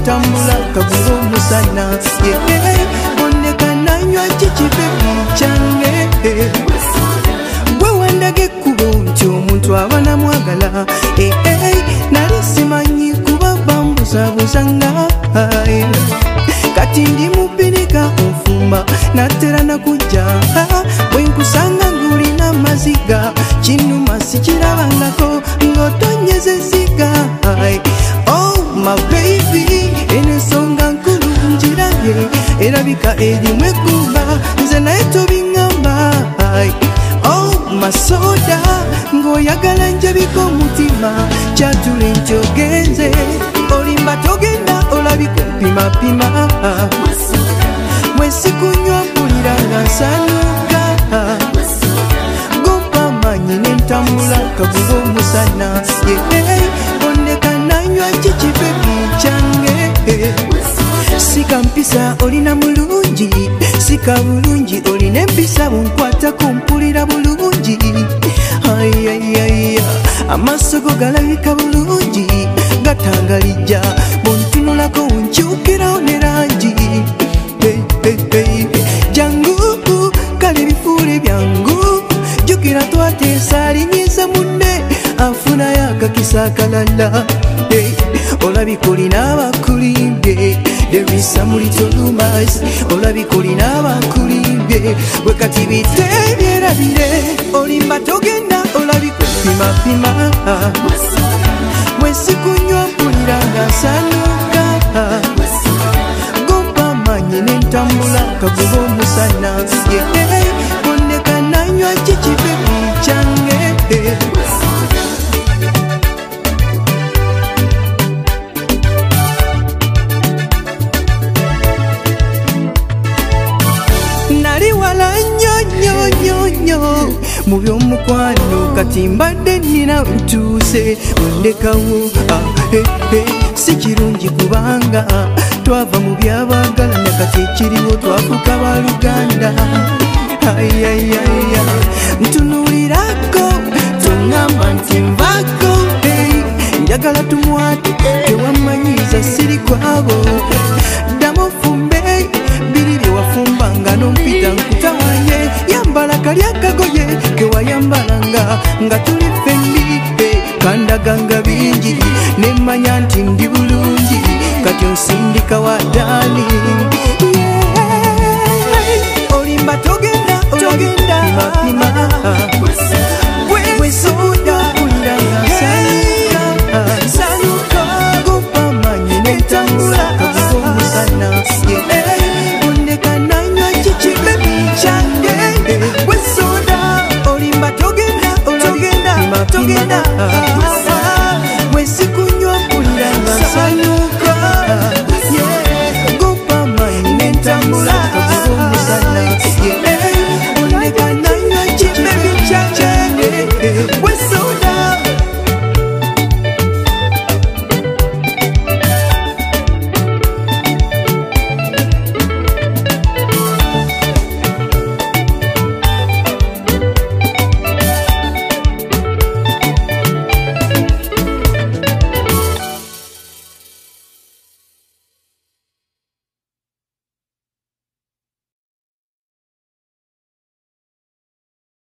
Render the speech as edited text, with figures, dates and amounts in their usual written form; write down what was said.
nentambula kaguba omusana bonneka nanywa kikibe kyange gwe wandaga ekkubo nti omuntu aba namwagala nali simanyi kuba bambuzabuzanga kati ndi mubinika onfumba natera nakujja bwenkusanga ngulina maziga kinuma sikirabangako ng'otonyeza esiga oh my baby enesonga nkulu njirabye erabika erimu eggumba nze naye tobiŋŋamba oh masoda ng'oyagala njabika omutima kyatule nti ogenze olimba togenda olabika mpimapima mwesikunywa mpulira nga nsanyuka gompa manyi nentambula kaguba omusana bonneka nanywa kikibe kyange sika mpisa olina mulungi sika bulungi olina empisa bunkwatako mpulira bulungi amaaso go galabika bulungi gatangalijja buntunulako nkyukirawo ne langi jangu kale bifuule byangu jukira twateesa alinyiza munne afunayo akakisa akalala olabika olina abakulimbye there is some little rumors olabika olina abakulimbye bwe kati bitebyerabire olimba togenda olabika pimapima mwesikunywa mpulira nga nsanyuka gompa manyi nentambula kaguba omusana bonneka nanywa kikibe kyange nali wala nnyo mu by'omukwano kati mbadde nnina ntuuse ondekawo si kirungi kubanga twava mu byabagalana kati ekiriwo twafuuka baluganda ntunuulirako toŋŋamba nti nvaako njagala tumwate tewamanyiza siri kwabo ddamu fumbe biri bye wafumbanga nompita nkutawanye yambala kali akagoye kewayambalanga nga tuli fembi kandaganga bingi nemanya nti ndi bulungi kati onsindika wadali olimba togenda pimapima